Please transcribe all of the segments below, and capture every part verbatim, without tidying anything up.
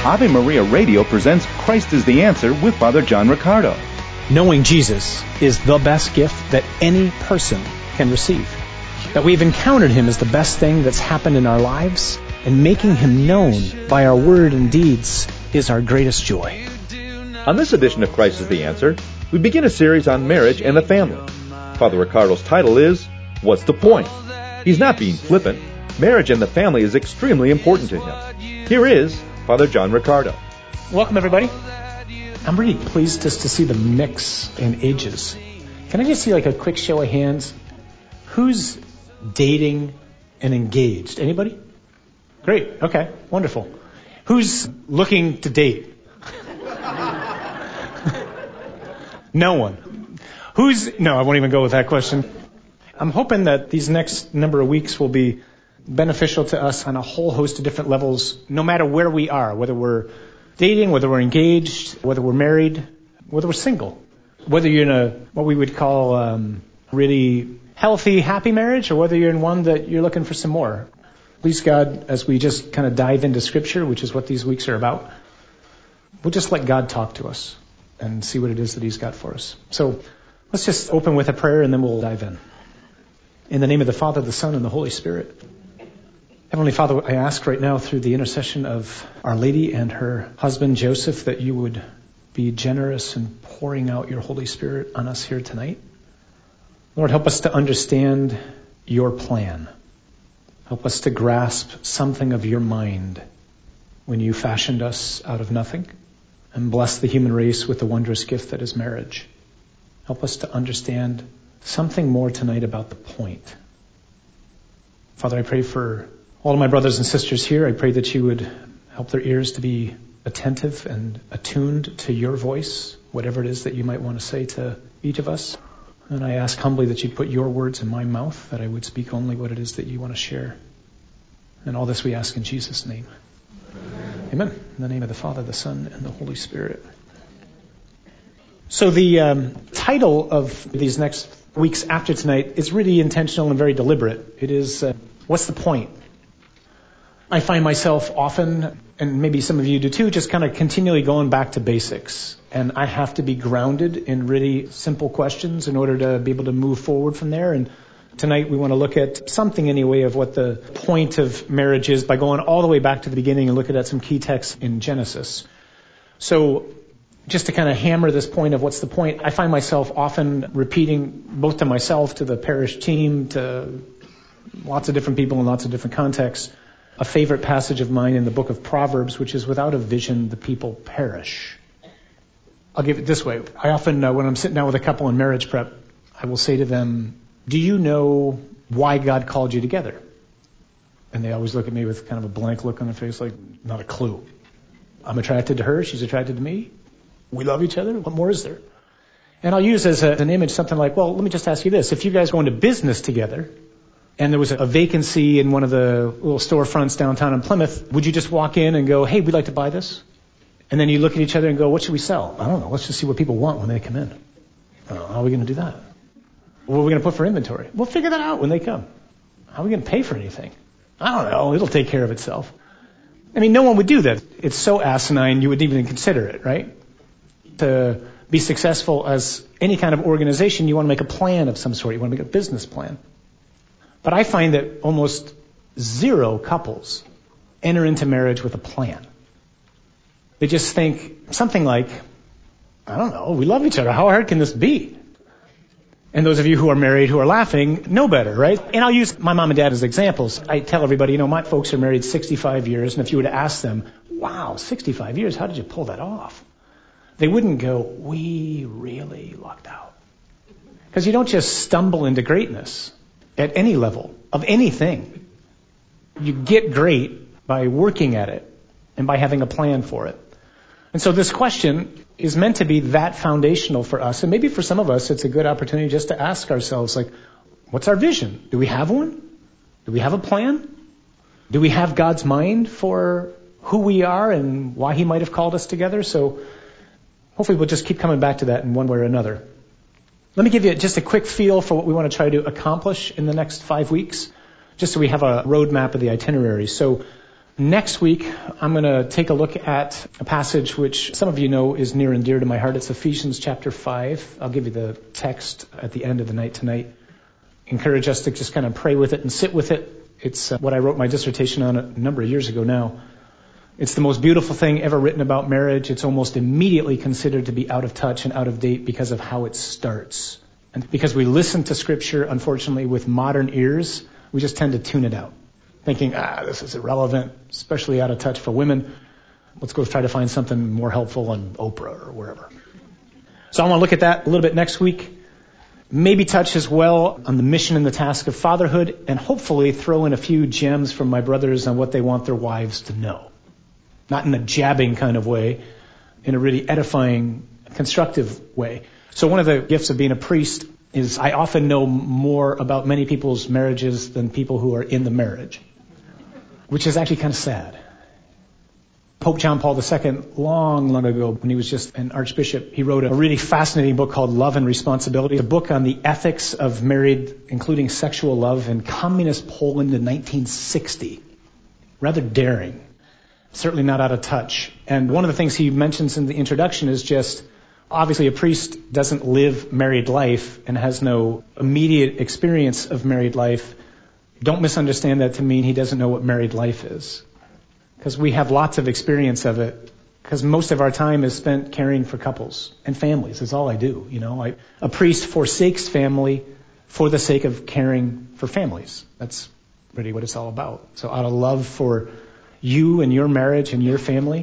Ave Maria Radio presents Christ is the Answer with Father John Riccardo. Knowing Jesus is the best gift that any person can receive. That we've encountered Him is the best thing that's happened in our lives, and making Him known by our word and deeds is our greatest joy. On this edition of Christ is the Answer, we begin a series on marriage and the family. Father Riccardo's title is, What's the Point? He's not being flippant. Marriage and the family is extremely important to him. Here is Father John Riccardo. Welcome, everybody. I'm really pleased just to see the mix in ages. Can I just see like a quick show of hands? Who's dating and engaged? Anybody? Great. Okay. Wonderful. Who's looking to date? No one. Who's... No, I won't even go with that question. I'm hoping that these next number of weeks will be beneficial to us on a whole host of different levels, no matter where we are, whether we're dating, whether we're engaged, whether we're married, whether we're single, whether you're in a what we would call um, really healthy, happy marriage, or whether you're in one that you're looking for some more. Please God, as we just kind of dive into Scripture, which is what these weeks are about, we'll just let God talk to us and see what it is that He's got for us. So let's just open with a prayer and then we'll dive in. In the name of the Father, the Son, and the Holy Spirit. Heavenly Father, I ask right now through the intercession of Our Lady and her husband Joseph that you would be generous in pouring out your Holy Spirit on us here tonight. Lord, help us to understand your plan. Help us to grasp something of your mind when you fashioned us out of nothing, and bless the human race with the wondrous gift that is marriage. Help us to understand something more tonight about the point. Father, I pray for all of my brothers and sisters here. I pray that you would help their ears to be attentive and attuned to your voice, whatever it is that you might want to say to each of us. And I ask humbly that you put your words in my mouth, that I would speak only what it is that you want to share. And all this we ask in Jesus' name. Amen. Amen. In the name of the Father, the Son, and the Holy Spirit. So the um, title of these next weeks after tonight is really intentional and very deliberate. It is, uh, what's the point? I find myself often, and maybe some of you do too, just kind of continually going back to basics. And I have to be grounded in really simple questions in order to be able to move forward from there. And tonight we want to look at something anyway of what the point of marriage is by going all the way back to the beginning and looking at some key texts in Genesis. So just to kind of hammer this point of what's the point, I find myself often repeating both to myself, to the parish team, to lots of different people in lots of different contexts, a favorite passage of mine in the book of Proverbs, which is, without a vision, the people perish. I'll give it this way. I often, uh, when I'm sitting down with a couple in marriage prep, I will say to them, do you know why God called you together? And they always look at me with kind of a blank look on their face, like, not a clue. I'm attracted to her. She's attracted to me. We love each other. What more is there? And I'll use as a, an image something like, well, let me just ask you this. If you guys go into business together, and there was a vacancy in one of the little storefronts downtown in Plymouth, would you just walk in and go, hey, we'd like to buy this? And then you look at each other and go, what should we sell? I don't know. Let's just see what people want when they come in. Oh, how are we going to do that? What are we going to put for inventory? We'll figure that out when they come. How are we going to pay for anything? I don't know. It'll take care of itself. I mean, no one would do that. It's so asinine you wouldn't even consider it, right? To be successful as any kind of organization, you want to make a plan of some sort. You want to make a business plan. But I find that almost zero couples enter into marriage with a plan. They just think something like, I don't know, we love each other. How hard can this be? And those of you who are married who are laughing know better, right? And I'll use my mom and dad as examples. I tell everybody, you know, my folks are married sixty-five years, and if you were to ask them, wow, sixty-five years, how did you pull that off? They wouldn't go, we really lucked out. Because you don't just stumble into greatness at any level of anything. You get great by working at it and by having a plan for it. And so this question is meant to be that foundational for us. And maybe for some of us, it's a good opportunity just to ask ourselves, like, what's our vision? Do we have one? Do we have a plan? Do we have God's mind for who we are and why He might have called us together? So hopefully we'll just keep coming back to that in one way or another. Let me give you just a quick feel for what we want to try to accomplish in the next five weeks, just so we have a roadmap of the itinerary. So Next week, I'm going to take a look at a passage which some of you know is near and dear to my heart. It's Ephesians chapter five. I'll give you the text at the end of the night tonight. Encourage us to just kind of pray with it and sit with it. It's uh, what I wrote my dissertation on a number of years ago now. It's the most beautiful thing ever written about marriage. It's almost immediately considered to be out of touch and out of date because of how it starts. And because we listen to Scripture, unfortunately, with modern ears, we just tend to tune it out, thinking, ah, this is irrelevant, especially out of touch for women. Let's go try to find something more helpful on Oprah or wherever. So I want to look at that a little bit next week. Maybe touch as well on the mission and the task of fatherhood, and hopefully throw in a few gems from my brothers on what they want their wives to know. Not in a jabbing kind of way, in a really edifying, constructive way. So one of the gifts of being a priest is I often know more about many people's marriages than people who are in the marriage, which is actually kind of sad. Pope John Paul the Second, long, long ago, when he was just an archbishop, he wrote a really fascinating book called Love and Responsibility, a book on the ethics of married, including sexual love, in communist Poland in nineteen sixty. Rather daring. Certainly not out of touch. And one of the things he mentions in the introduction is just, obviously a priest doesn't live married life and has no immediate experience of married life. Don't misunderstand that to mean he doesn't know what married life is. Because we have lots of experience of it. Because most of our time is spent caring for couples and families. That's all I do. You know, I, a priest forsakes family for the sake of caring for families. That's really what it's all about. So out of love for you and your marriage and your family,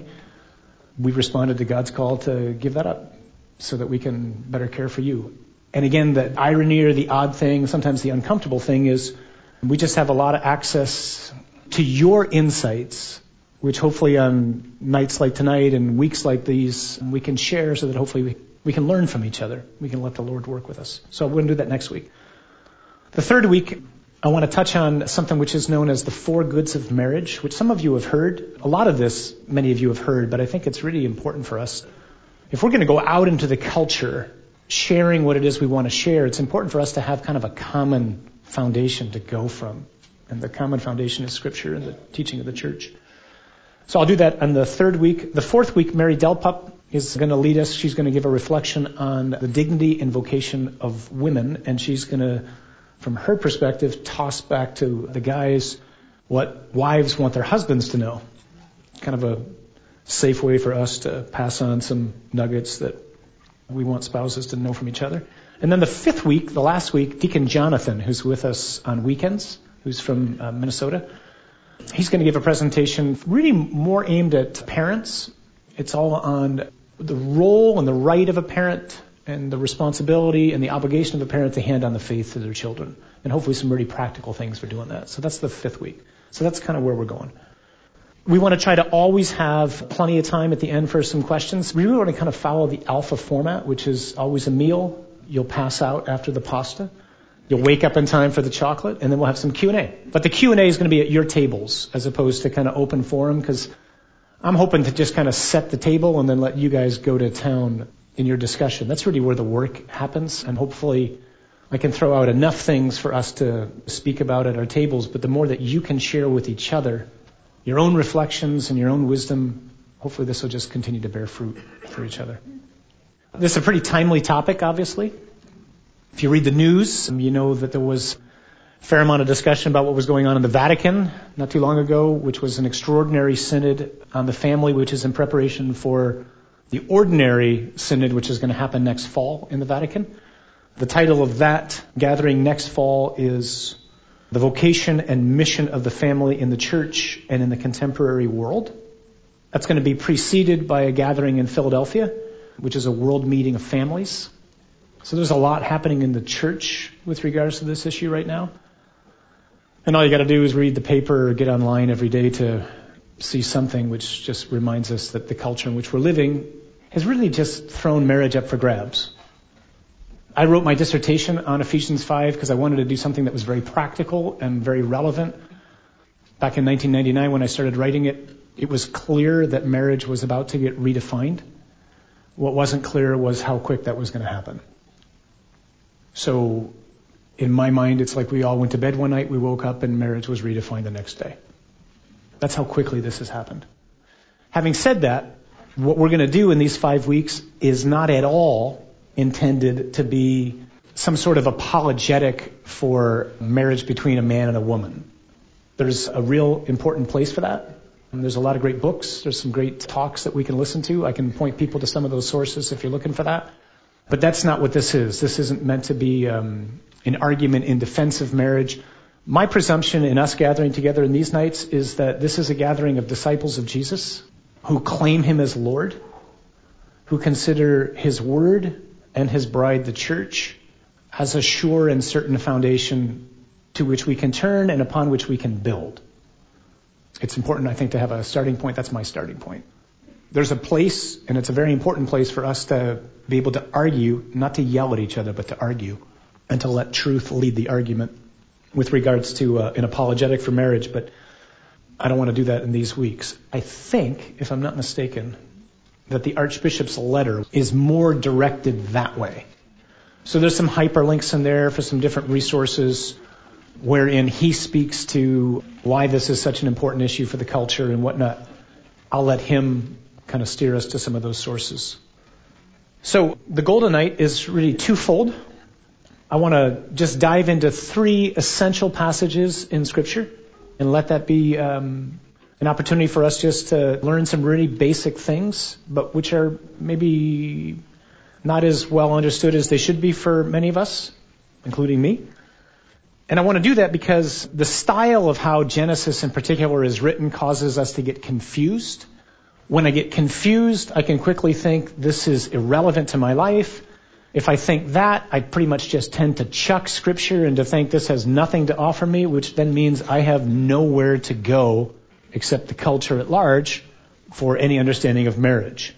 we responded to God's call to give that up so that we can better care for you. And again, the irony or the odd thing, sometimes the uncomfortable thing is we just have a lot of access to your insights, which hopefully on nights like tonight and weeks like these, we can share so that hopefully we, we can learn from each other. We can let the Lord work with us. So we're going to do that next week. The third week, I want to touch on something which is known as the four goods of marriage, which some of you have heard. A lot of this, many of you have heard, but I think it's really important for us. If we're going to go out into the culture, sharing what it is we want to share, it's important for us to have kind of a common foundation to go from. And the common foundation is Scripture and the teaching of the church. So I'll do that on the third week. The fourth week, Mary Delpup is going to lead us. She's going to give a reflection on the dignity and vocation of women, and she's going to, from her perspective, toss back to the guys what wives want their husbands to know. Kind of a safe way for us to pass on some nuggets that we want spouses to know from each other. And then the fifth week, the last week, Deacon Jonathan, who's with us on weekends, who's from uh, Minnesota, he's going to give a presentation really more aimed at parents. It's all on the role and the right of a parent and the responsibility and the obligation of a parent to hand on the faith to their children. And hopefully some really practical things for doing that. So that's the fifth week. So that's kind of where we're going. We want to try to always have plenty of time at the end for some questions. We really want to kind of follow the alpha format, which is always a meal. You'll pass out after the pasta. You'll wake up in time for the chocolate, and then we'll have some Q and A. But the Q and A is going to be at your tables as opposed to kind of open forum, because I'm hoping to just kind of set the table and then let you guys go to town in your discussion. That's really where the work happens, and hopefully I can throw out enough things for us to speak about at our tables, but the more that you can share with each other, your own reflections and your own wisdom, hopefully this will just continue to bear fruit for each other. This is a pretty timely topic, obviously. If you read the news, you know that there was a fair amount of discussion about what was going on in the Vatican not too long ago, which was an extraordinary synod on the family, which is in preparation for the ordinary synod, which is going to happen next fall in the Vatican. The title of that gathering next fall is The Vocation and Mission of the Family in the Church and in the Contemporary World. That's going to be preceded by a gathering in Philadelphia, which is a world meeting of families. So there's a lot happening in the church with regards to this issue right now. And all you got to do is read the paper or get online every day to see something which just reminds us that the culture in which we're living has really just thrown marriage up for grabs. I wrote my dissertation on Ephesians five because I wanted to do something that was very practical and very relevant. Back in nineteen ninety-nine, when I started writing it, it was clear that marriage was about to get redefined. What wasn't clear was how quick that was going to happen. So in my mind, it's like we all went to bed one night, we woke up, and marriage was redefined the next day. That's how quickly this has happened. Having said that, what we're going to do in these five weeks is not at all intended to be some sort of apologetic for marriage between a man and a woman. There's a real important place for that. And there's a lot of great books. There's some great talks that we can listen to. I can point people to some of those sources if you're looking for that. But that's not what this is. This isn't meant to be um, an argument in defense of marriage. My presumption in us gathering together in these nights is that this is a gathering of disciples of Jesus who claim him as Lord, who consider his word and his bride, the church, as a sure and certain foundation to which we can turn and upon which we can build. It's important, I think, to have a starting point. That's my starting point. There's a place, and it's a very important place for us to be able to argue, not to yell at each other, but to argue, and to let truth lead the argument with regards to uh, an apologetic for marriage. But I don't want to do that in these weeks. I think, if I'm not mistaken, that the Archbishop's letter is more directed that way. So there's some hyperlinks in there for some different resources wherein he speaks to why this is such an important issue for the culture and whatnot. I'll let him kind of steer us to some of those sources. So the goal tonight is really twofold. I want to just dive into three essential passages in Scripture and let that be um, an opportunity for us just to learn some really basic things, but which are maybe not as well understood as they should be for many of us, including me. And I want to do that because the style of how Genesis in particular is written causes us to get confused. When I get confused, I can quickly think this is irrelevant to my life. If I think that, I pretty much just tend to chuck Scripture and to think this has nothing to offer me, which then means I have nowhere to go except the culture at large for any understanding of marriage.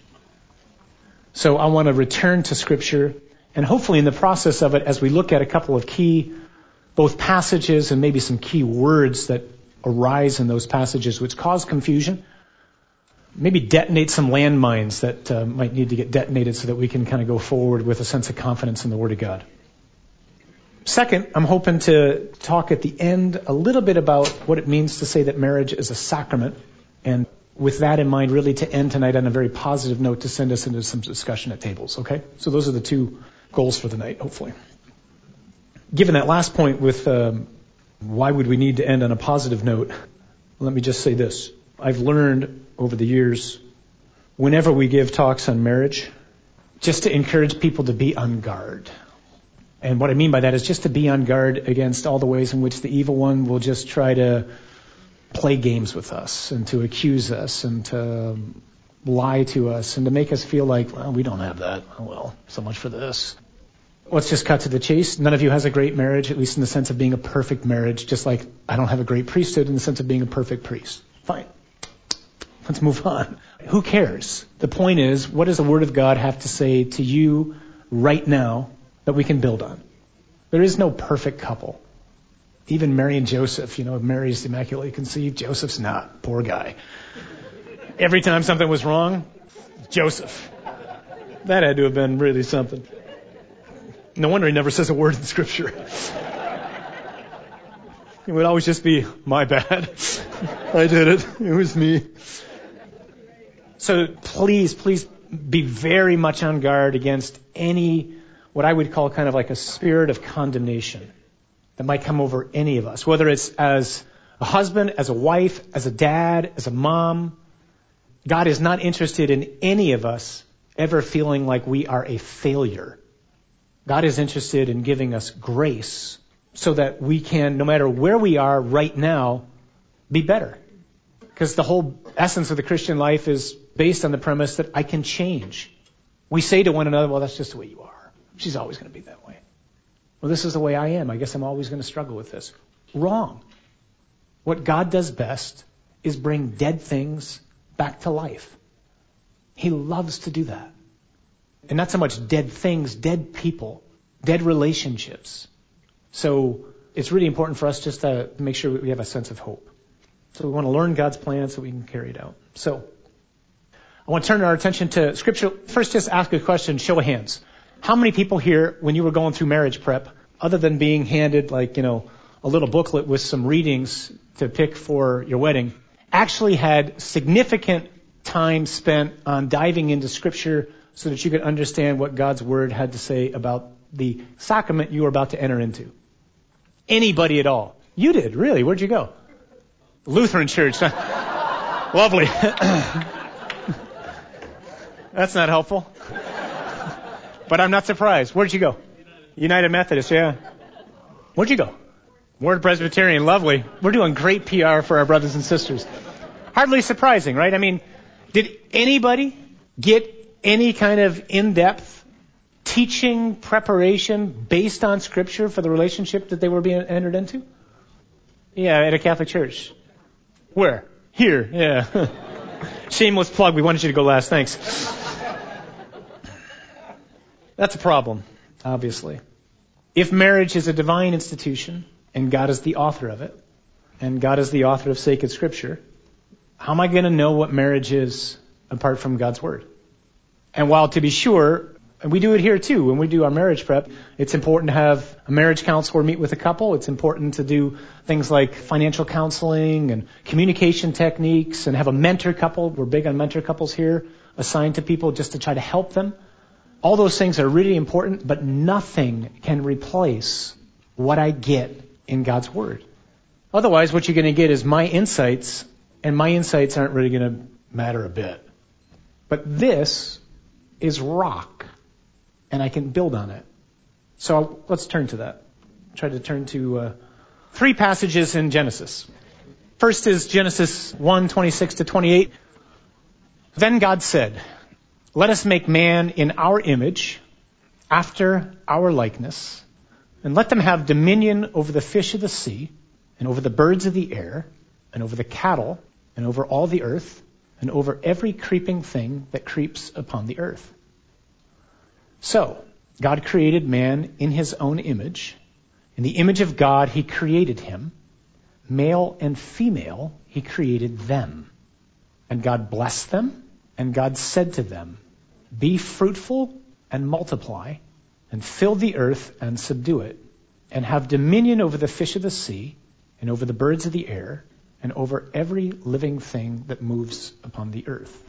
So I want to return to Scripture, and hopefully in the process of it, as we look at a couple of key both passages and maybe some key words that arise in those passages which cause confusion, maybe detonate some landmines that uh, might need to get detonated so that we can kind of go forward with a sense of confidence in the Word of God. Second, I'm hoping to talk at the end a little bit about what it means to say that marriage is a sacrament, and with that in mind, really to end tonight on a very positive note to send us into some discussion at tables, okay? So those are the two goals for the night, hopefully. Given that last point with um, why would we need to end on a positive note, let me just say this. I've learned over the years, whenever we give talks on marriage, just to encourage people to be on guard. And what I mean by that is just to be on guard against all the ways in which the evil one will just try to play games with us and to accuse us and to lie to us and to make us feel like, well, we don't have that. Oh, well, so much for this. Let's just cut to the chase. None of you has a great marriage, at least in the sense of being a perfect marriage, just like I don't have a great priesthood in the sense of being a perfect priest. Fine. Let's move on. Who cares? The point is, what does the Word of God have to say to you right now that we can build on? There is no perfect couple. Even Mary and Joseph, you know, Mary's immaculately conceived, Joseph's not. Poor guy. Every time something was wrong, Joseph. That had to have been really something. No wonder he never says a word in Scripture. It would always just be, my bad. I did it. It was me. So please, please be very much on guard against any, what I would call kind of like a spirit of condemnation that might come over any of us, whether it's as a husband, as a wife, as a dad, as a mom. God is not interested in any of us ever feeling like we are a failure. God is interested in giving us grace so that we can, no matter where we are right now, be better. Because the whole essence of the Christian life is based on the premise that I can change. We say to one another, well, that's just the way you are. She's always going to be that way. Well, this is the way I am. I guess I'm always going to struggle with this. Wrong. What God does best is bring dead things back to life. He loves to do that. And not so much dead things, dead people, dead relationships. So it's really important for us just to make sure we have a sense of hope. So we want to learn God's plan so we can carry it out. So I want to turn our attention to Scripture. First, just ask a question, show of hands. How many people here, when you were going through marriage prep, other than being handed like, you know, a little booklet with some readings to pick for your wedding, actually had significant time spent on diving into Scripture so that you could understand what God's Word had to say about the sacrament you were about to enter into? Anybody at all? You did, really. Where'd you go? Lutheran Church. Lovely. That's not helpful. But I'm not surprised. Where'd you go? United Methodist, yeah. Where'd you go? Word Presbyterian, lovely. We're doing great P R for our brothers and sisters. Hardly surprising, right? I mean, did anybody get any kind of in-depth teaching preparation based on Scripture for the relationship that they were being entered into? Yeah, at a Catholic church. Where? Here, yeah. Shameless plug. We wanted you to go last. Thanks. That's a problem, obviously. If marriage is a divine institution, and God is the author of it, and God is the author of sacred Scripture, how am I going to know what marriage is apart from God's Word? And while, to be sure, and we do it here too, when we do our marriage prep, it's important to have a marriage counselor meet with a couple. It's important to do things like financial counseling and communication techniques and have a mentor couple. We're big on mentor couples here, assigned to people just to try to help them. All those things are really important, but nothing can replace what I get in God's Word. Otherwise, what you're going to get is my insights, and my insights aren't really going to matter a bit. But this is rock, and I can build on it. So let's turn to that. Try to turn to uh, three passages in Genesis. First is Genesis one, twenty-six to twenty-eight. Then God said, "Let us make man in our image, after our likeness, and let them have dominion over the fish of the sea, and over the birds of the air, and over the cattle, and over all the earth, and over every creeping thing that creeps upon the earth." So, God created man in his own image. In the image of God, he created him. Male and female, he created them. And God blessed them, and God said to them, "Be fruitful and multiply, and fill the earth and subdue it, and have dominion over the fish of the sea, and over the birds of the air, and over every living thing that moves upon the earth."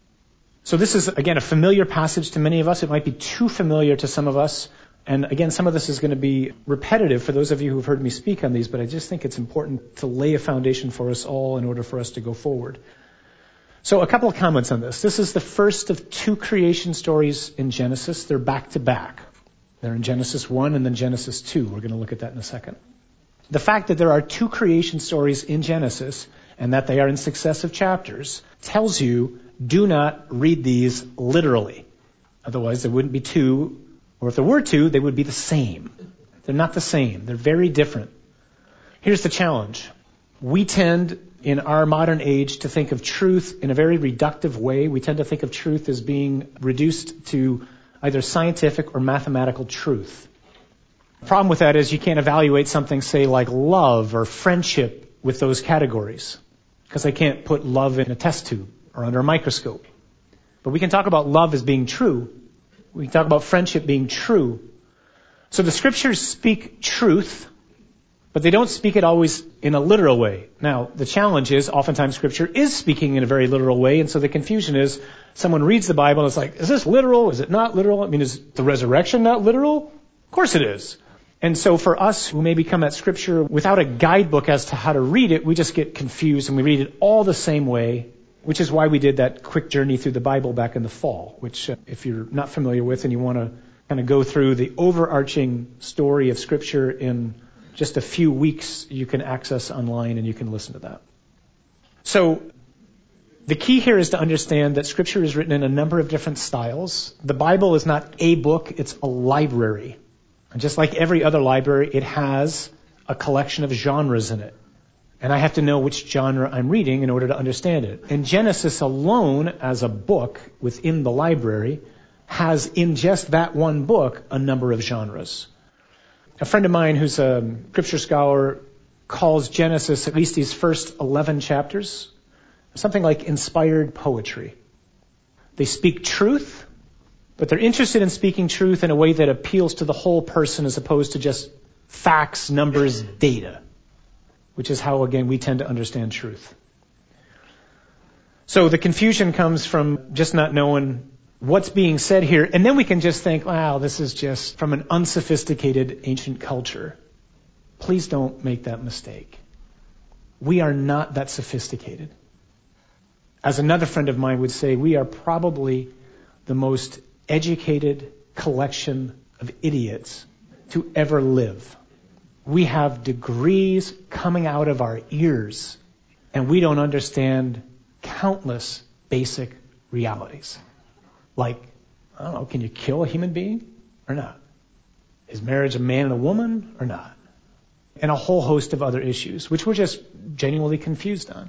So this is, again, a familiar passage to many of us. It might be too familiar to some of us. And again, some of this is going to be repetitive for those of you who've heard me speak on these, but I just think it's important to lay a foundation for us all in order for us to go forward. So a couple of comments on this. This is the first of two creation stories in Genesis. They're back to back. They're in Genesis one and then Genesis two. We're going to look at that in a second. The fact that there are two creation stories in Genesis and that they are in successive chapters tells you do not read these literally. Otherwise, there wouldn't be two, or if there were two, they would be the same. They're not the same. They're very different. Here's the challenge. We tend, in our modern age, to think of truth in a very reductive way. We tend to think of truth as being reduced to either scientific or mathematical truth. The problem with that is you can't evaluate something, say, like love or friendship with those categories, because I can't put love in a test tube or under a microscope. But we can talk about love as being true. We can talk about friendship being true. So the Scriptures speak truth, but they don't speak it always in a literal way. Now, the challenge is oftentimes Scripture is speaking in a very literal way, and so the confusion is someone reads the Bible and it's like, is this literal? Is it not literal? I mean, is the resurrection not literal? Of course it is. And so for us who maybe come at Scripture without a guidebook as to how to read it, we just get confused and we read it all the same way, which is why we did that quick journey through the Bible back in the fall, which uh, if you're not familiar with and you want to kind of go through the overarching story of Scripture in just a few weeks, you can access online and you can listen to that. So the key here is to understand that Scripture is written in a number of different styles. The Bible is not a book, it's a library. And just like every other library, it has a collection of genres in it. And I have to know which genre I'm reading in order to understand it. And Genesis alone, as a book within the library, has in just that one book a number of genres. A friend of mine who's a Scripture scholar calls Genesis, at least these first eleven chapters, something like inspired poetry. They speak truth, but they're interested in speaking truth in a way that appeals to the whole person as opposed to just facts, numbers, data, which is how, again, we tend to understand truth. So the confusion comes from just not knowing what's being said here. And then we can just think, wow, this is just from an unsophisticated ancient culture. Please don't make that mistake. We are not that sophisticated. As another friend of mine would say, we are probably the most educated collection of idiots to ever live. We have degrees coming out of our ears, and we don't understand countless basic realities. Like, I don't know, can you kill a human being or not? Is marriage a man and a woman or not? And a whole host of other issues, which we're just genuinely confused on.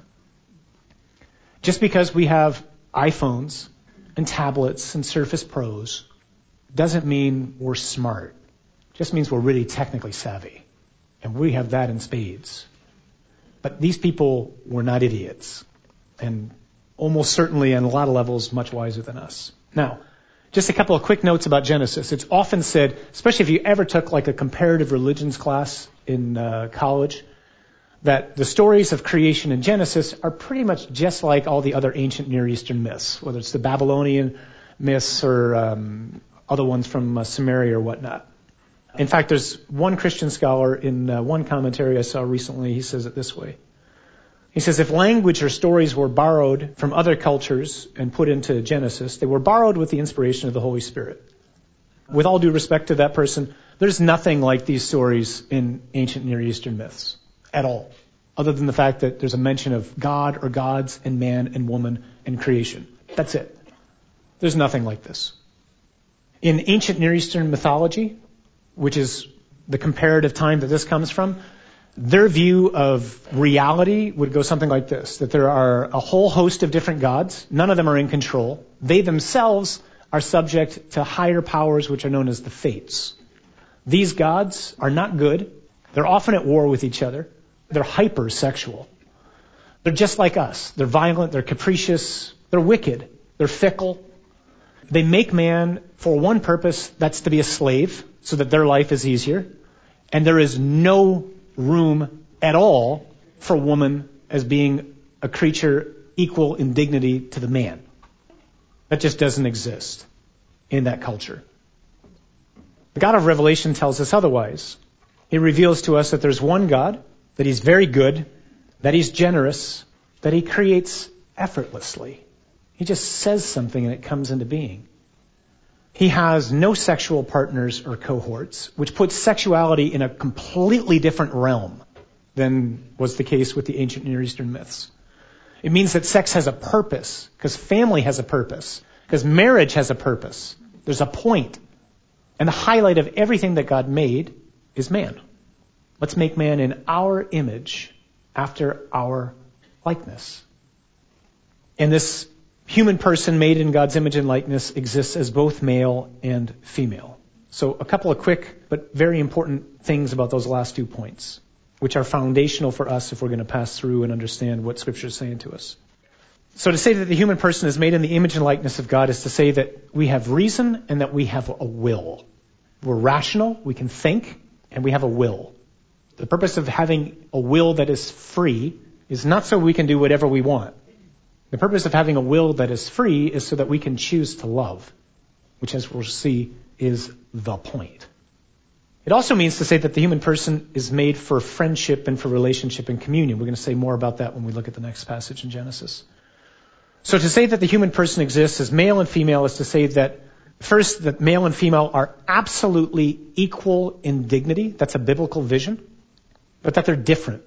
Just because we have iPhones and tablets and Surface Pros doesn't mean we're smart. It just means we're really technically savvy. And we have that in spades. But these people were not idiots. And almost certainly on a lot of levels much wiser than us. Now, just a couple of quick notes about Genesis. It's often said, especially if you ever took like a comparative religions class in uh, college, that the stories of creation in Genesis are pretty much just like all the other ancient Near Eastern myths, whether it's the Babylonian myths or um, other ones from uh, Samaria or whatnot. In fact, there's one Christian scholar in uh, one commentary I saw recently, he says it this way. He says, if language or stories were borrowed from other cultures and put into Genesis, they were borrowed with the inspiration of the Holy Spirit. With all due respect to that person, there's nothing like these stories in ancient Near Eastern myths at all, other than the fact that there's a mention of God or gods and man and woman and creation. That's it. There's nothing like this. In ancient Near Eastern mythology, which is the comparative time that this comes from, their view of reality would go something like this, that there are a whole host of different gods. None of them are in control. They themselves are subject to higher powers, which are known as the Fates. These gods are not good. They're often at war with each other. They're hypersexual. They're just like us. They're violent. They're capricious. They're wicked. They're fickle. They make man for one purpose, that's to be a slave, so that their life is easier. And there is no room at all for woman as being a creature equal in dignity to the man. That just doesn't exist in that culture. The God of Revelation tells us otherwise. He reveals to us that there's one God, that he's very good, that he's generous, that he creates effortlessly. He just says something and it comes into being. He has no sexual partners or cohorts, which puts sexuality in a completely different realm than was the case with the ancient Near Eastern myths. It means that sex has a purpose, because family has a purpose, because marriage has a purpose. There's a point. And the highlight of everything that God made is man. Let's make man in our image, after our likeness. And this human person made in God's image and likeness exists as both male and female. So a couple of quick but very important things about those last two points, which are foundational for us if we're going to pass through and understand what Scripture is saying to us. So to say that the human person is made in the image and likeness of God is to say that we have reason and that we have a will. We're rational, we can think, and we have a will. The purpose of having a will that is free is not so we can do whatever we want. The purpose of having a will that is free is so that we can choose to love, which, as we'll see, is the point. It also means to say that the human person is made for friendship and for relationship and communion. We're going to say more about that when we look at the next passage in Genesis. So to say that the human person exists as male and female is to say that, first, that male and female are absolutely equal in dignity. That's a biblical vision. But that they're different.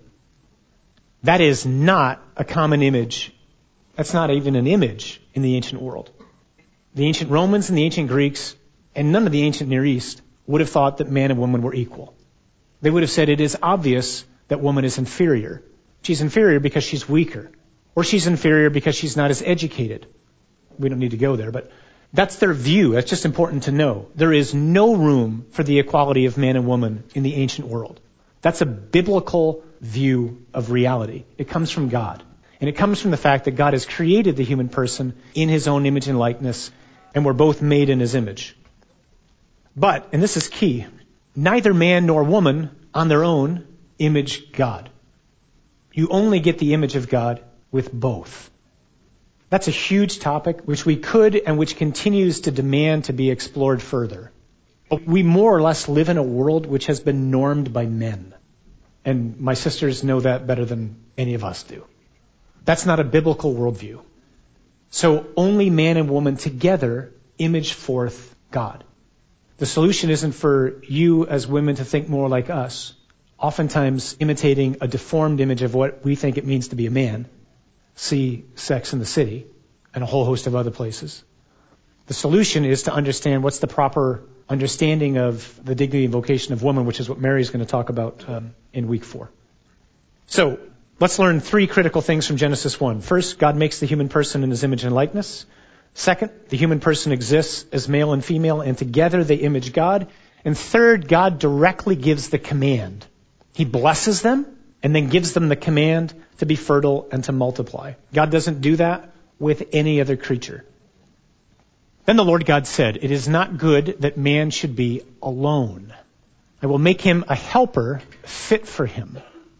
That is not a common image. That's not even an image in the ancient world. The ancient Romans and the ancient Greeks, and none of the ancient Near East, would have thought that man and woman were equal. They would have said it is obvious that woman is inferior. She's inferior because she's weaker. Or she's inferior because she's not as educated. We don't need to go there, but that's their view. That's just important to know. There is no room for the equality of man and woman in the ancient world. That's a biblical view of reality. It comes from God. And it comes from the fact that God has created the human person in his own image and likeness, and we're both made in his image. But, and this is key, neither man nor woman on their own image God. You only get the image of God with both. That's a huge topic which we could and which continues to demand to be explored further. But we more or less live in a world which has been normed by men. And my sisters know that better than any of us do. That's not a biblical worldview. So only man and woman together image forth God. The solution isn't for you as women to think more like us, oftentimes imitating a deformed image of what we think it means to be a man. See Sex and the City and a whole host of other places. The solution is to understand what's the proper understanding of the dignity and vocation of woman, which is what Mary's going to talk about um, in week four. So let's learn three critical things from Genesis one. First, God makes the human person in his image and likeness. Second, the human person exists as male and female, and together they image God. And third, God directly gives the command. He blesses them and then gives them the command to be fertile and to multiply. God doesn't do that with any other creature. Then the Lord God said, "It is not good that man should be alone. I will make him a helper fit for him."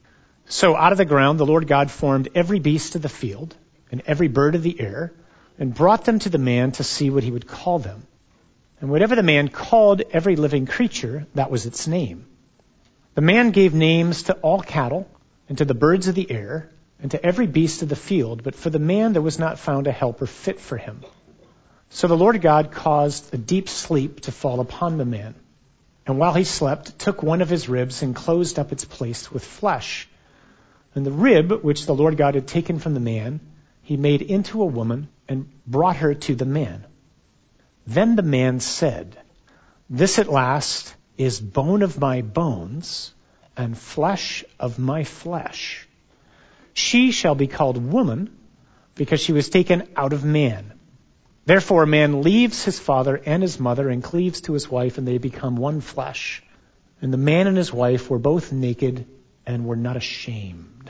So out of the ground, the Lord God formed every beast of the field and every bird of the air and brought them to the man to see what he would call them. And whatever the man called every living creature, that was its name. The man gave names to all cattle and to the birds of the air and to every beast of the field, but for the man there was not found a helper fit for him. So the Lord God caused a deep sleep to fall upon the man. And while he slept, took one of his ribs and closed up its place with flesh. And the rib, which the Lord God had taken from the man, he made into a woman and brought her to the man. Then the man said, "This at last is bone of my bones and flesh of my flesh. She shall be called woman because she was taken out of man. Therefore a man leaves his father and his mother and cleaves to his wife, and they become one flesh. And the man and his wife were both naked and were not ashamed."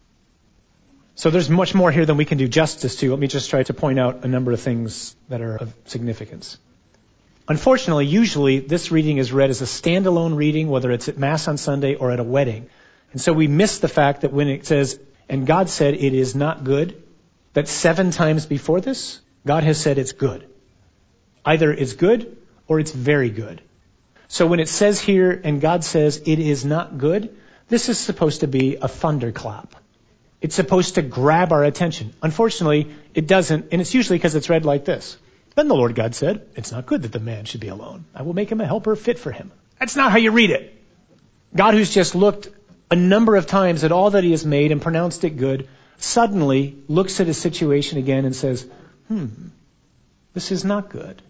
So there's much more here than we can do justice to. Let me just try to point out a number of things that are of significance. Unfortunately, usually this reading is read as a standalone reading, whether it's at Mass on Sunday or at a wedding. And so we miss the fact that when it says, "And God said it is not good," that seven times before this, God has said it's good. Either it's good or it's very good. So when it says here, "And God says it is not good," this is supposed to be a thunderclap. It's supposed to grab our attention. Unfortunately, it doesn't, and it's usually because it's read like this. "Then the Lord God said, it's not good that the man should be alone. I will make him a helper fit for him." That's not how you read it. God, who's just looked a number of times at all that he has made and pronounced it good, suddenly looks at his situation again and says, hmm, this is not good.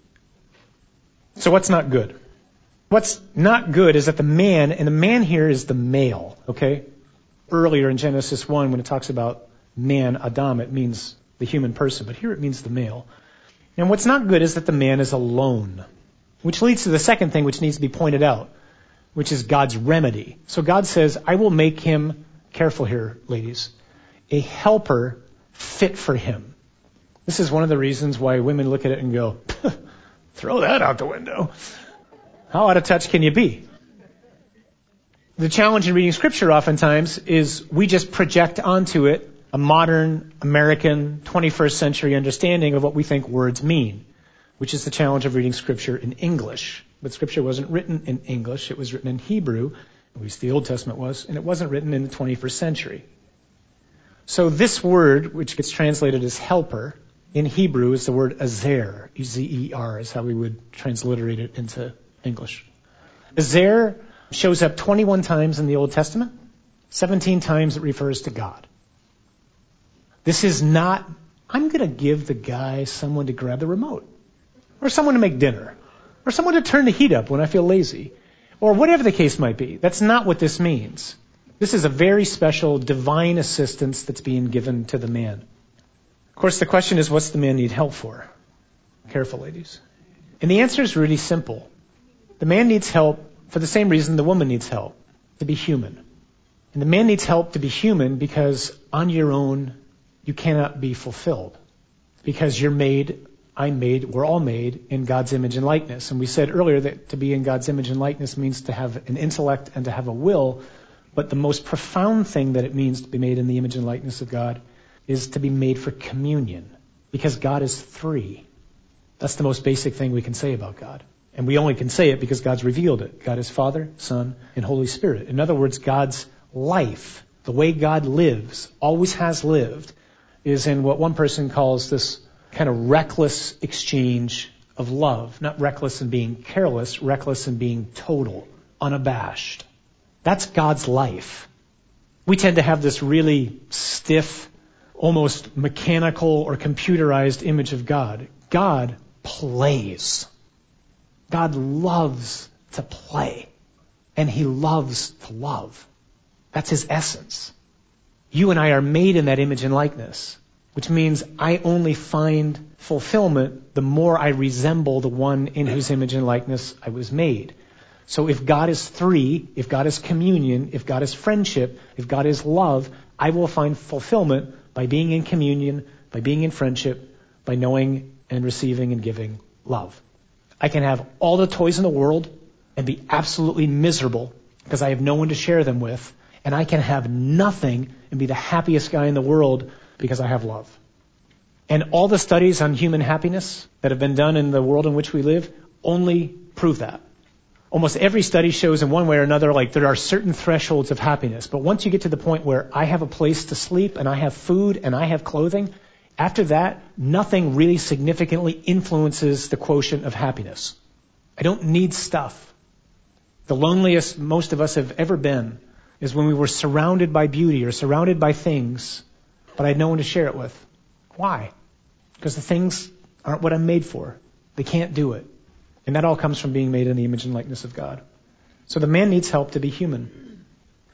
So what's not good? What's not good is that the man, and the man here is the male, okay? Earlier in Genesis one, when it talks about man, Adam, it means the human person, but here it means the male. And what's not good is that the man is alone, which leads to the second thing which needs to be pointed out, which is God's remedy. So God says, I will make him, careful here, ladies, a helper fit for him. This is one of the reasons why women look at it and go, throw that out the window. How out of touch can you be? The challenge in reading Scripture oftentimes is we just project onto it a modern American twenty-first century understanding of what we think words mean, which is the challenge of reading Scripture in English. But Scripture wasn't written in English. It was written in Hebrew, at least the Old Testament was, and it wasn't written in the twenty-first century. So this word, which gets translated as helper, in Hebrew is the word azer, E Z E R is how we would transliterate it into English. Azer shows up twenty-one times in the Old Testament. seventeen times it refers to God. This is not, I'm going to give the guy someone to grab the remote, or someone to make dinner, or someone to turn the heat up when I feel lazy, or whatever the case might be. That's not what this means. This is a very special divine assistance that's being given to the man. Of course, the question is, what's the man need help for? Careful, ladies. And the answer is really simple. The man needs help for the same reason the woman needs help, to be human. And the man needs help to be human because on your own, you cannot be fulfilled. Because you're made, I'm made, we're all made in God's image and likeness. And we said earlier that to be in God's image and likeness means to have an intellect and to have a will. But the most profound thing that it means to be made in the image and likeness of God is to be made for communion. Because God is three. That's the most basic thing we can say about God. And we only can say it because God's revealed it. God is Father, Son, and Holy Spirit. In other words, God's life, the way God lives, always has lived, is in what one person calls this kind of reckless exchange of love. Not reckless in being careless, reckless in being total, unabashed. That's God's life. We tend to have this really stiff, almost mechanical or computerized image of God. God plays. God loves to play. And He loves to love. That's His essence. You and I are made in that image and likeness, which means I only find fulfillment the more I resemble the one in whose image and likeness I was made. So if God is three, if God is communion, if God is friendship, if God is love, I will find fulfillment by being in communion, by being in friendship, by knowing and receiving and giving love. I can have all the toys in the world and be absolutely miserable because I have no one to share them with. And I can have nothing and be the happiest guy in the world because I have love. And all the studies on human happiness that have been done in the world in which we live only prove that. Almost every study shows in one way or another, like there are certain thresholds of happiness. But once you get to the point where I have a place to sleep and I have food and I have clothing, after that, nothing really significantly influences the quotient of happiness. I don't need stuff. The loneliest most of us have ever been is when we were surrounded by beauty or surrounded by things, but I had no one to share it with. Why? Because the things aren't what I'm made for. They can't do it. And that all comes from being made in the image and likeness of God. So the man needs help to be human.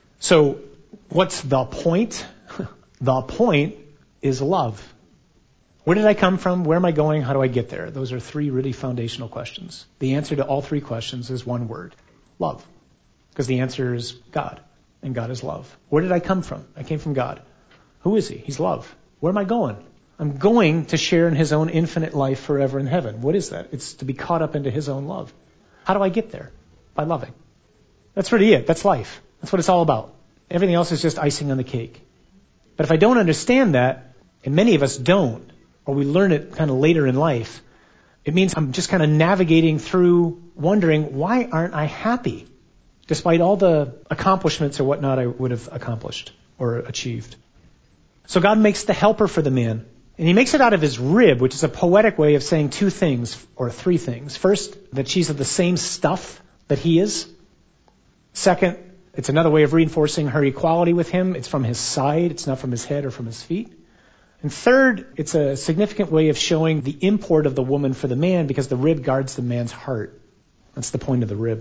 So what's the point? The point is love. Where did I come from? Where am I going? How do I get there? Those are three really foundational questions. The answer to all three questions is one word: love. Because the answer is God, and God is love. Where did I come from? I came from God. Who is He? He's love. Where am I going? I'm going to share in His own infinite life forever in heaven. What is that? It's to be caught up into His own love. How do I get there? By loving. That's really it. That's life. That's what it's all about. Everything else is just icing on the cake. But if I don't understand that, and many of us don't, or we learn it kind of later in life, it means I'm just kind of navigating through wondering, why aren't I happy? Despite all the accomplishments or whatnot I would have accomplished or achieved. So God makes the helper for the man. And He makes it out of his rib, which is a poetic way of saying two things, or three things. First, that she's of the same stuff that he is. Second, it's another way of reinforcing her equality with him. It's from his side. It's not from his head or from his feet. And third, it's a significant way of showing the import of the woman for the man, because the rib guards the man's heart. That's the point of the rib.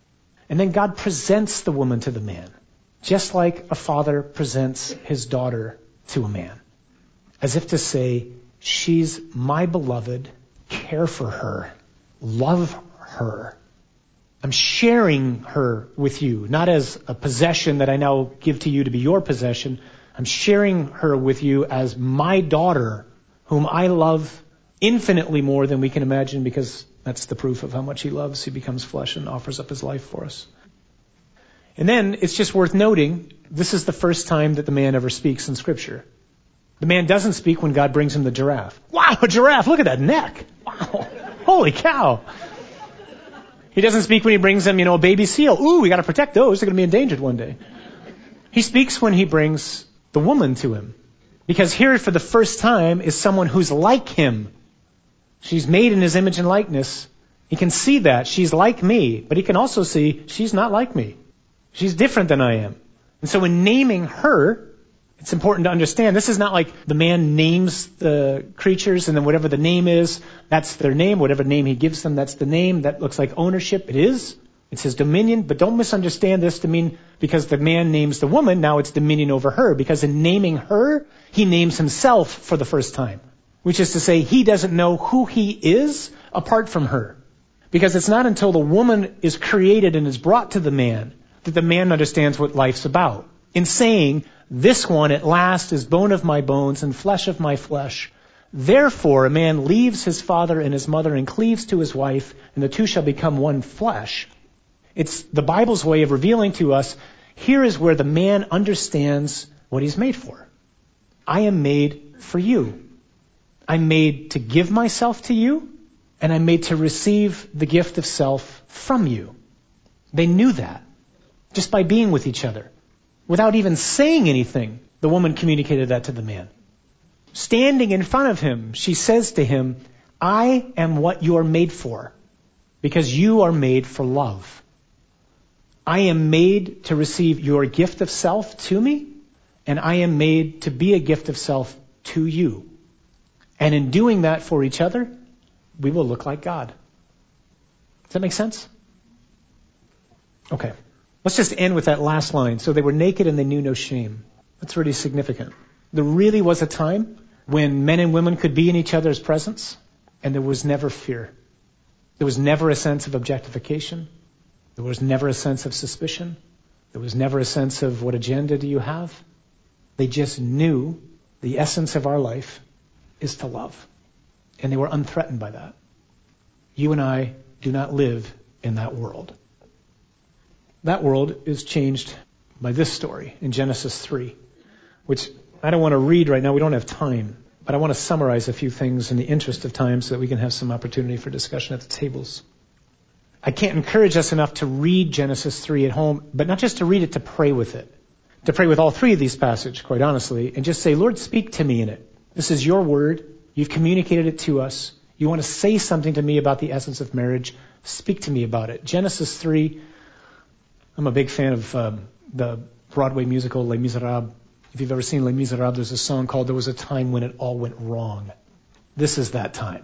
And then God presents the woman to the man, just like a father presents his daughter to a man. As if to say, she's my beloved, care for her, love her. I'm sharing her with you, not as a possession that I now give to you to be your possession. I'm sharing her with you as my daughter, whom I love infinitely more than we can imagine, because that's the proof of how much He loves. He becomes flesh and offers up His life for us. And then it's just worth noting, this is the first time that the man ever speaks in Scripture. The man doesn't speak when God brings him the giraffe. Wow, a giraffe, look at that neck. Wow, holy cow. He doesn't speak when He brings him, you know, a baby seal. Ooh, we got to protect those. They're going to be endangered one day. He speaks when He brings the woman to him. Because here for the first time is someone who's like him. She's made in His image and likeness. He can see that. She's like me. But he can also see she's not like me. She's different than I am. And so in naming her, it's important to understand, this is not like the man names the creatures and then whatever the name is, that's their name. Whatever name he gives them, that's the name. That looks like ownership. It is. It's his dominion. But don't misunderstand this to mean because the man names the woman, now it's dominion over her. Because in naming her, he names himself for the first time. Which is to say, he doesn't know who he is apart from her. Because it's not until the woman is created and is brought to the man that the man understands what life's about. In saying, this one at last is bone of my bones and flesh of my flesh. Therefore, a man leaves his father and his mother and cleaves to his wife, and the two shall become one flesh. It's the Bible's way of revealing to us, here is where the man understands what he's made for. I am made for you. I'm made to give myself to you, and I'm made to receive the gift of self from you. They knew that just by being with each other. Without even saying anything, the woman communicated that to the man. Standing in front of him, she says to him, I am what you are made for, because you are made for love. I am made to receive your gift of self to me, and I am made to be a gift of self to you. And in doing that for each other, we will look like God. Does that make sense? Okay. Let's just end with that last line. So they were naked and they knew no shame. That's really significant. There really was a time when men and women could be in each other's presence, and there was never fear. There was never a sense of objectification. There was never a sense of suspicion. There was never a sense of what agenda do you have. They just knew the essence of our life is to love. And they were unthreatened by that. You and I do not live in that world. That world is changed by this story in Genesis three, which I don't want to read right now. We don't have time. But I want to summarize a few things in the interest of time so that we can have some opportunity for discussion at the tables. I can't encourage us enough to read Genesis three at home, but not just to read it, to pray with it. To pray with all three of these passages, quite honestly, and just say, Lord, speak to me in it. This is your word. You've communicated it to us. You want to say something to me about the essence of marriage. Speak to me about it. Genesis three, I'm a big fan of um, the Broadway musical Les Miserables. If you've ever seen Les Miserables, there's a song called There Was a Time When It All Went Wrong. This is that time.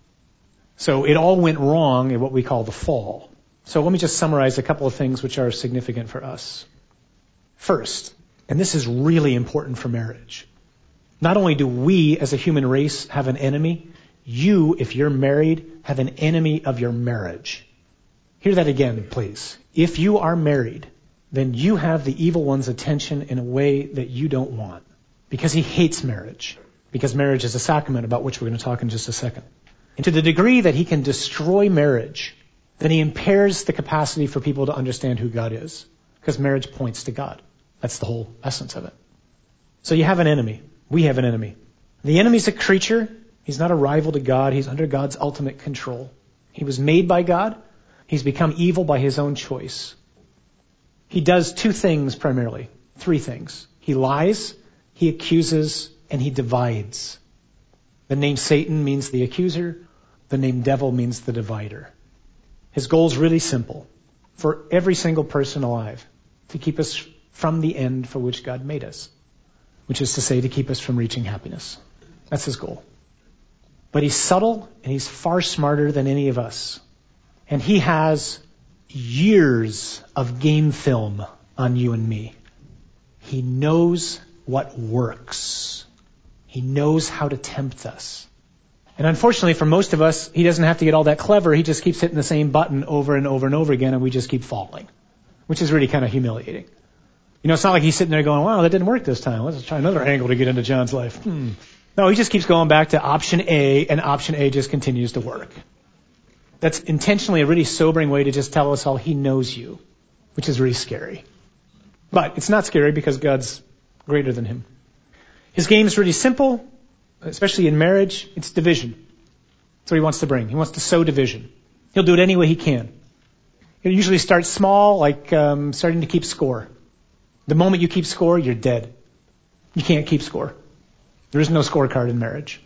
So it all went wrong in what we call the fall. So let me just summarize a couple of things which are significant for us. First, and this is really important for marriage, not only do we as a human race have an enemy, you, if you're married, have an enemy of your marriage. Hear that again, please. If you are married, then you have the evil one's attention in a way that you don't want, because he hates marriage, because marriage is a sacrament about which we're going to talk in just a second. And to the degree that he can destroy marriage, then he impairs the capacity for people to understand who God is, because marriage points to God. That's the whole essence of it. So you have an enemy. We have an enemy. The enemy's a creature. He's not a rival to God. He's under God's ultimate control. He was made by God. He's become evil by his own choice. He does two things primarily, three things. He lies, he accuses, and he divides. The name Satan means the accuser. The name devil means the divider. His goal is really simple. For every single person alive, to keep us from the end for which God made us, which is to say, to keep us from reaching happiness. That's his goal. But he's subtle, and he's far smarter than any of us. And he has years of game film on you and me. He knows what works. He knows how to tempt us. And unfortunately for most of us, he doesn't have to get all that clever. He just keeps hitting the same button over and over and over again, and we just keep falling, which is really kind of humiliating. You know, it's not like he's sitting there going, wow, that didn't work this time. Let's try another angle to get into John's life. Hmm. No, he just keeps going back to option A, and option A just continues to work. That's intentionally a really sobering way to just tell us all he knows you, which is really scary. But it's not scary because God's greater than him. His game is really simple, especially in marriage. It's division. That's what he wants to bring. He wants to sow division. He'll do it any way he can. He'll usually start small, like um, starting to keep score. The moment you keep score, you're dead. You can't keep score. There is no scorecard in marriage.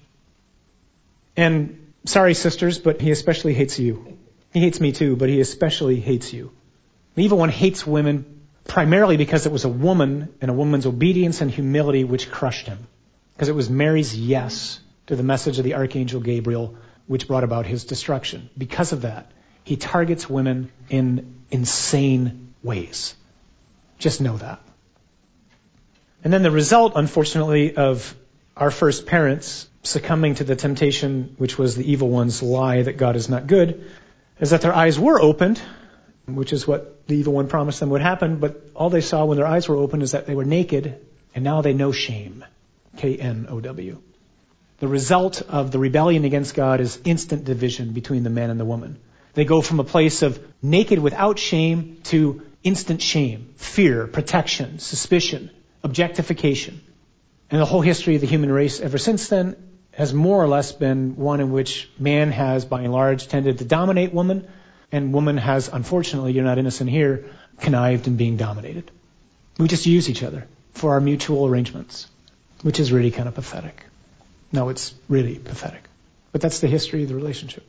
And sorry, sisters, but he especially hates you. He hates me too, but he especially hates you. The evil one hates women primarily because it was a woman and a woman's obedience and humility which crushed him. Because it was Mary's yes to the message of the Archangel Gabriel which brought about his destruction. Because of that, he targets women in insane ways. Just know that. And then the result, unfortunately, of our first parents succumbing to the temptation, which was the evil one's lie that God is not good, is that their eyes were opened, which is what the evil one promised them would happen, but all they saw when their eyes were opened is that they were naked, and now they know shame. K N O W. The result of the rebellion against God is instant division between the man and the woman. They go from a place of naked without shame to instant shame, fear, protection, suspicion, objectification. And the whole history of the human race ever since then has more or less been one in which man has, by and large, tended to dominate woman, and woman has, unfortunately, you're not innocent here, connived in being dominated. We just use each other for our mutual arrangements, which is really kind of pathetic. No, it's really pathetic. But that's the history of the relationship.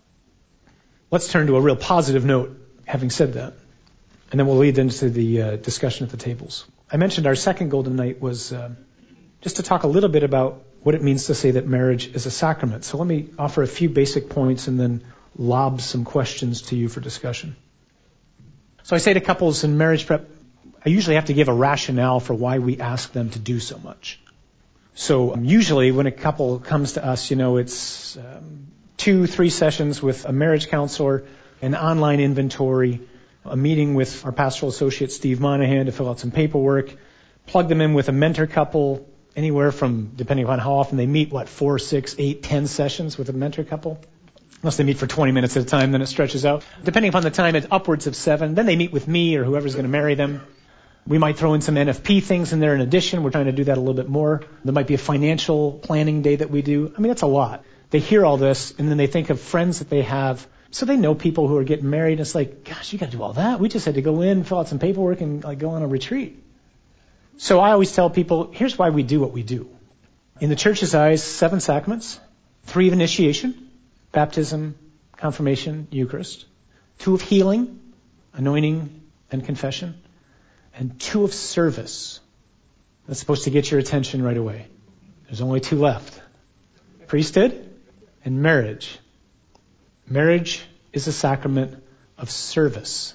Let's turn to a real positive note, having said that. And then we'll lead into the uh, discussion at the tables. I mentioned our second golden night was uh, just to talk a little bit about what it means to say that marriage is a sacrament. So let me offer a few basic points and then lob some questions to you for discussion. So I say to couples in marriage prep, I usually have to give a rationale for why we ask them to do so much. So um, usually when a couple comes to us, you know, it's um, two, three sessions with a marriage counselor, an online inventory, a meeting with our pastoral associate, Steve Monahan, to fill out some paperwork, plug them in with a mentor couple, anywhere from, depending on how often they meet, what, four, six, eight, ten sessions with a mentor couple. Unless they meet for twenty minutes at a time, then it stretches out. Depending upon the time, it's upwards of seven. Then they meet with me or whoever's going to marry them. We might throw in some N F P things in there in addition. We're trying to do that a little bit more. There might be a financial planning day that we do. I mean, that's a lot. They hear all this, and then they think of friends that they have. So they know people who are getting married. And it's like, gosh, you got to do all that? We just had to go in, fill out some paperwork, and like go on a retreat. So I always tell people, here's why we do what we do. In the church's eyes, seven sacraments, three of initiation, baptism, confirmation, Eucharist, two of healing, anointing, and confession, and two of service. That's supposed to get your attention right away. There's only two left. Priesthood and marriage. Marriage is a sacrament of service.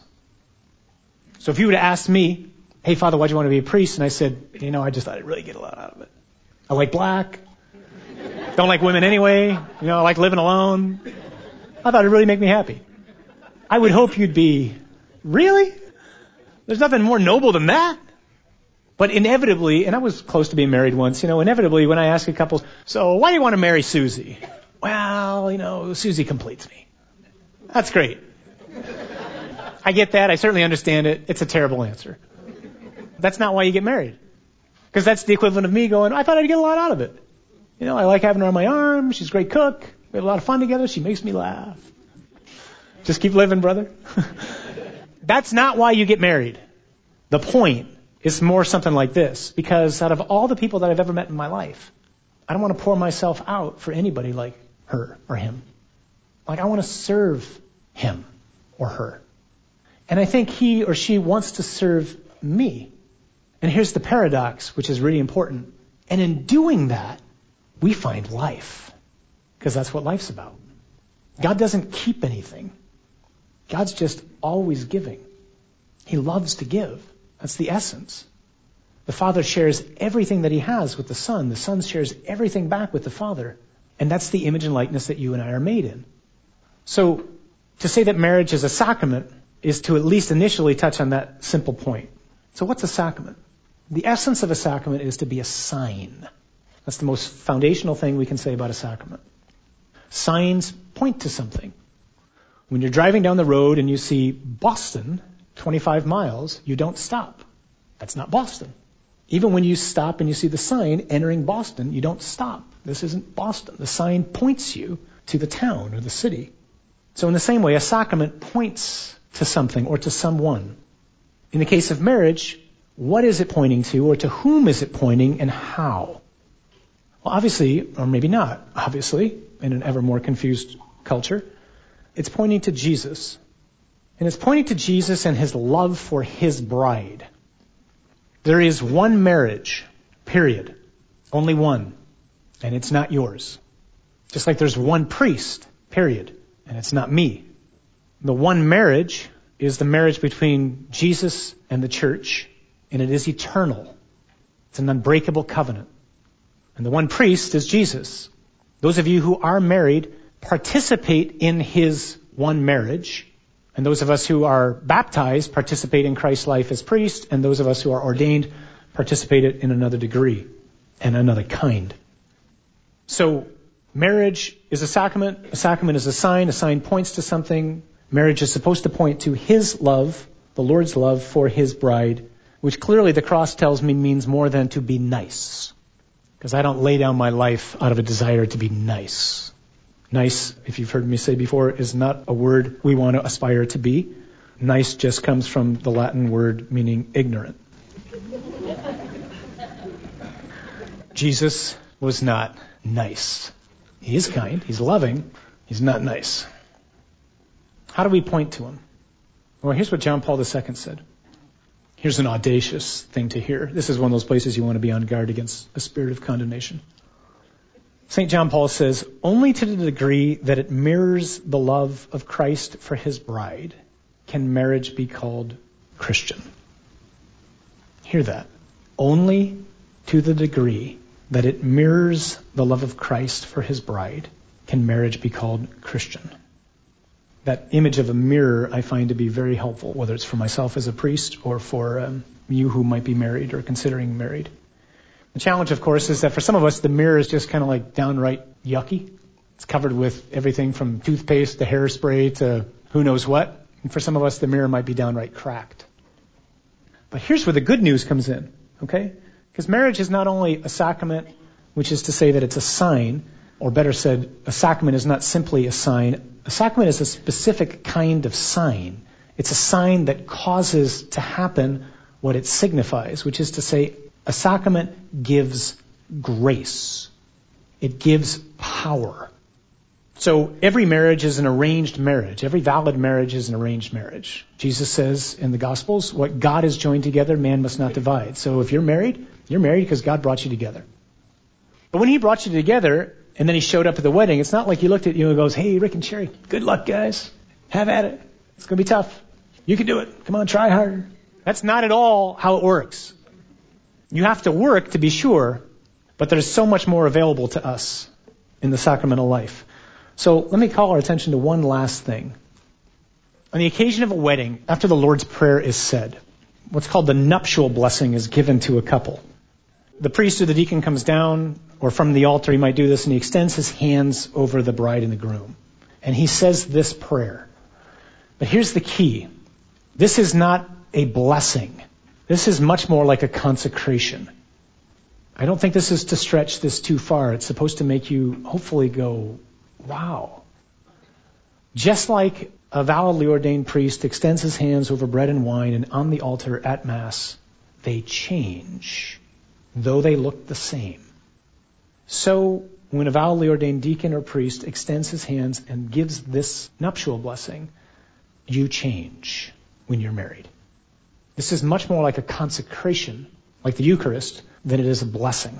So if you were to ask me, hey, Father, why'd you want to be a priest? And I said, you know, I just thought I'd really get a lot out of it. I like black. Don't like women anyway. You know, I like living alone. I thought it'd really make me happy. I would hope you'd be, really? There's nothing more noble than that. But inevitably, and I was close to being married once, you know, inevitably when I ask a couple, so why do you want to marry Susie? Well, you know, Susie completes me. That's great. I get that. I certainly understand it. It's a terrible answer. That's not why you get married. Because that's the equivalent of me going, I thought I'd get a lot out of it. You know, I like having her on my arm. She's a great cook. We have a lot of fun together. She makes me laugh. Just keep living, brother. That's not why you get married. The point is more something like this. Because out of all the people that I've ever met in my life, I don't want to pour myself out for anybody like her or him. Like, I want to serve him or her. And I think he or she wants to serve me. And here's the paradox, which is really important. And in doing that, we find life. Because that's what life's about. God doesn't keep anything. God's just always giving. He loves to give. That's the essence. The Father shares everything that he has with the Son. The Son shares everything back with the Father. And that's the image and likeness that you and I are made in. So to say that marriage is a sacrament is to at least initially touch on that simple point. So what's a sacrament? The essence of a sacrament is to be a sign. That's the most foundational thing we can say about a sacrament. Signs point to something. When you're driving down the road and you see Boston, twenty-five miles, you don't stop. That's not Boston. Even when you stop and you see the sign entering Boston, you don't stop. This isn't Boston. The sign points you to the town or the city. So in the same way, a sacrament points to something or to someone. In the case of marriage, what is it pointing to, or to whom is it pointing, and how? Well, obviously, or maybe not, obviously, in an ever more confused culture, it's pointing to Jesus. And it's pointing to Jesus and his love for his bride. There is one marriage, period. Only one. And it's not yours. Just like there's one priest, period. And it's not me. The one marriage is the marriage between Jesus and the church, and it is eternal. It's an unbreakable covenant. And the one priest is Jesus. Those of you who are married participate in his one marriage. And those of us who are baptized participate in Christ's life as priest. And those of us who are ordained participate in another degree and another kind. So marriage is a sacrament. A sacrament is a sign. A sign points to something. Marriage is supposed to point to his love, the Lord's love for his bride, which clearly the cross tells me means more than to be nice. Because I don't lay down my life out of a desire to be nice. Nice, if you've heard me say before, is not a word we want to aspire to be. Nice just comes from the Latin word meaning ignorant. Jesus was not nice. He is kind, he's loving, he's not nice. How do we point to him? Well, here's what John Paul the Second said. Here's an audacious thing to hear. This is one of those places you want to be on guard against a spirit of condemnation. Saint John Paul says, only to the degree that it mirrors the love of Christ for his bride can marriage be called Christian. Hear that. Only to the degree that it mirrors the love of Christ for his bride can marriage be called Christian. That image of a mirror I find to be very helpful, whether it's for myself as a priest or for um, you who might be married or considering married. The challenge, of course, is that for some of us, the mirror is just kind of like downright yucky. It's covered with everything from toothpaste to hairspray to who knows what. And for some of us, the mirror might be downright cracked. But here's where the good news comes in, okay? Because marriage is not only a sacrament, which is to say that it's a sign, or better said, a sacrament is not simply a sign. A sacrament is a specific kind of sign. It's a sign that causes to happen what it signifies, which is to say, a sacrament gives grace. It gives power. So every marriage is an arranged marriage. Every valid marriage is an arranged marriage. Jesus says in the Gospels, what God has joined together, man must not divide. So if you're married, you're married because God brought you together. But when he brought you together, and then he showed up at the wedding, it's not like he looked at you and goes, hey, Rick and Sherry, good luck, guys. Have at it. It's going to be tough. You can do it. Come on, try harder. That's not at all how it works. You have to work to be sure, but there's so much more available to us in the sacramental life. So let me call our attention to one last thing. On the occasion of a wedding, after the Lord's Prayer is said, what's called the nuptial blessing is given to a couple. The priest or the deacon comes down, or from the altar he might do this, and he extends his hands over the bride and the groom. And he says this prayer. But here's the key. This is not a blessing. This is much more like a consecration. I don't think this is to stretch this too far. It's supposed to make you hopefully go, wow. Just like a validly ordained priest extends his hands over bread and wine and on the altar at Mass, they change, though they look the same. So when a validly ordained deacon or priest extends his hands and gives this nuptial blessing, you change when you're married. This is much more like a consecration, like the Eucharist, than it is a blessing.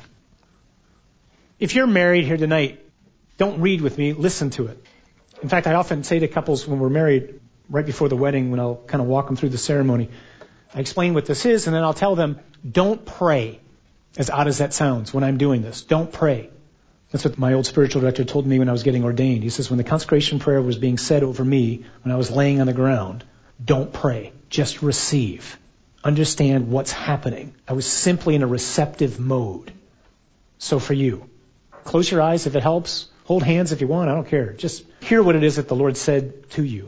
If you're married here tonight, don't read with me, listen to it. In fact, I often say to couples when we're married, right before the wedding, when I'll kind of walk them through the ceremony, I explain what this is, and then I'll tell them, don't pray, as odd as that sounds, when I'm doing this. Don't pray. That's what my old spiritual director told me when I was getting ordained. He says, when the consecration prayer was being said over me, when I was laying on the ground, don't pray, just receive. Understand what's happening. I was simply in a receptive mode. So for you, close your eyes if it helps. Hold hands if you want. I don't care. Just hear what it is that the Lord said to you.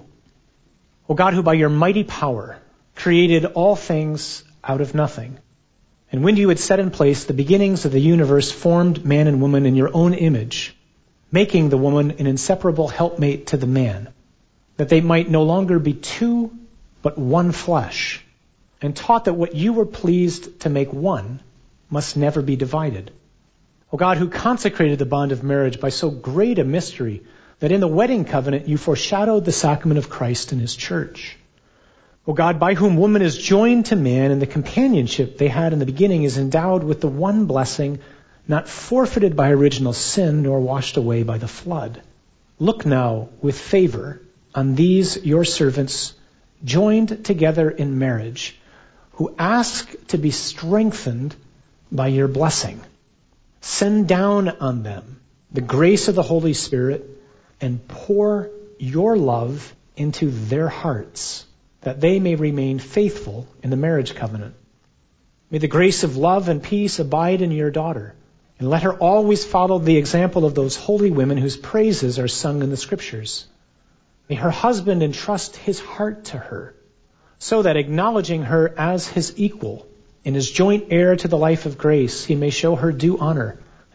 O God, who by your mighty power created all things out of nothing, and when you had set in place the beginnings of the universe, formed man and woman in your own image, making the woman an inseparable helpmate to the man, that they might no longer be two, but one flesh, and taught that what you were pleased to make one must never be divided. O God, who consecrated the bond of marriage by so great a mystery that in the wedding covenant you foreshadowed the sacrament of Christ and his church. O God, by whom woman is joined to man, and the companionship they had in the beginning is endowed with the one blessing not forfeited by original sin nor washed away by the flood. Look now with favor on these your servants joined together in marriage, who ask to be strengthened by your blessing. Send down on them the grace of the Holy Spirit and pour your love into their hearts, that they may remain faithful in the marriage covenant. May the grace of love and peace abide in your daughter, and let her always follow the example of those holy women whose praises are sung in the Scriptures. May her husband entrust his heart to her, so that acknowledging her as his equal and as joint heir to the life of grace, he may show her due honor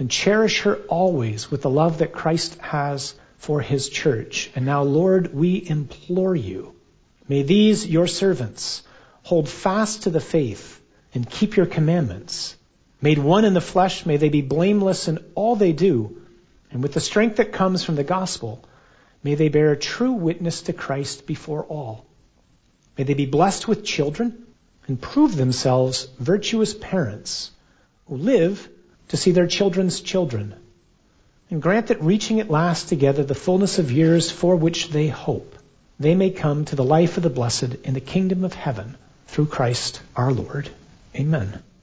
and cherish her always with the love that Christ has for his church. And now, Lord, we implore you, may these, your servants, hold fast to the faith and keep your commandments. Made one in the flesh, may they be blameless in all they do, and with the strength that comes from the gospel, may they bear true witness to Christ before all. May they be blessed with children and prove themselves virtuous parents who live to see their children's children. And grant that reaching at last together the fullness of years for which they hope, they may come to the life of the blessed in the kingdom of heaven through Christ our Lord. Amen. Let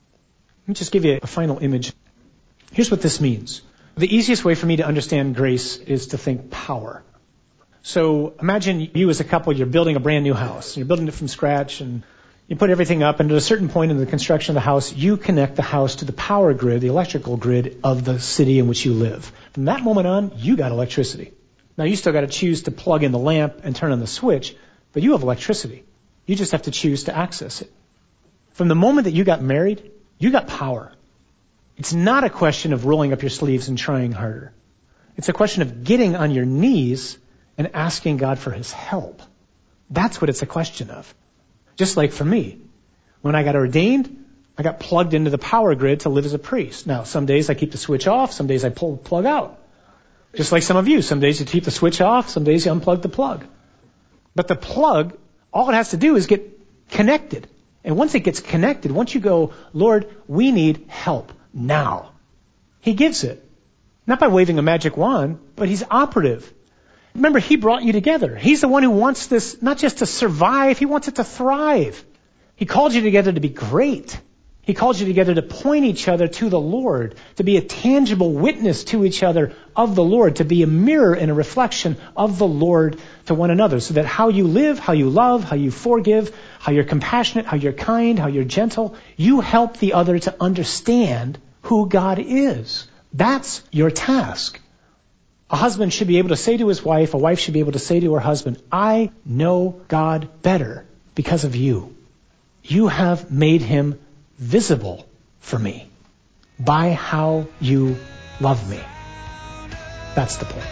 me just give you a final image. Here's what this means. The easiest way for me to understand grace is to think power. So imagine you as a couple, you're building a brand new house. You're building it from scratch, and you put everything up, and at a certain point in the construction of the house, you connect the house to the power grid, the electrical grid of the city in which you live. From that moment on, you got electricity. Now, you still got to choose to plug in the lamp and turn on the switch, but you have electricity. You just have to choose to access it. From the moment that you got married, you got power. It's not a question of rolling up your sleeves and trying harder. It's a question of getting on your knees and asking God for his help. That's what it's a question of. Just like for me, when I got ordained, I got plugged into the power grid to live as a priest. Now, some days I keep the switch off, some days I pull the plug out. Just like some of you, some days you keep the switch off, some days you unplug the plug. But the plug, all it has to do is get connected. And once it gets connected, once you go, Lord, we need help now, he gives it. Not by waving a magic wand, but he's operative. Remember, he brought you together. He's the one who wants this not just to survive, he wants it to thrive. He called you together to be great. He called you together to point each other to the Lord, to be a tangible witness to each other of the Lord, to be a mirror and a reflection of the Lord to one another, so that how you live, how you love, how you forgive, how you're compassionate, how you're kind, how you're gentle, you help the other to understand who God is. That's your task. A husband should be able to say to his wife, a wife should be able to say to her husband, I know God better because of you. You have made him visible for me by how you love me. That's the point.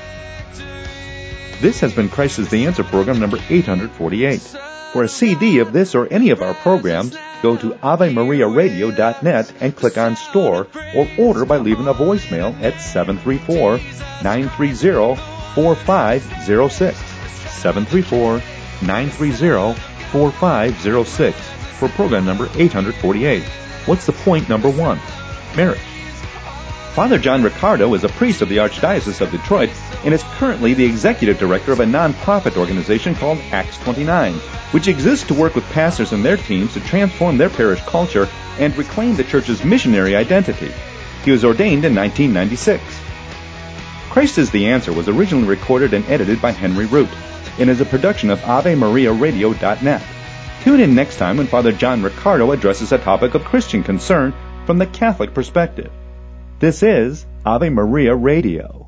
This has been Christ is the Answer program number eight forty-eight. For a C D of this or any of our programs, go to ave maria radio dot net and click on Store, or order by leaving a voicemail at seven three four, nine three zero, four five zero six. seven three four, nine three zero, four five zero six for program number eight forty-eight. What's the point number one? Marriage. Father John Riccardo is a priest of the Archdiocese of Detroit and is currently the executive director of a non-profit organization called Acts twenty-nine, which exists to work with pastors and their teams to transform their parish culture and reclaim the church's missionary identity. He was ordained in nineteen ninety-six. Christ is the Answer was originally recorded and edited by Henry Root and is a production of ave maria radio dot net. Tune in next time when Father John Riccardo addresses a topic of Christian concern from the Catholic perspective. This is Ave Maria Radio.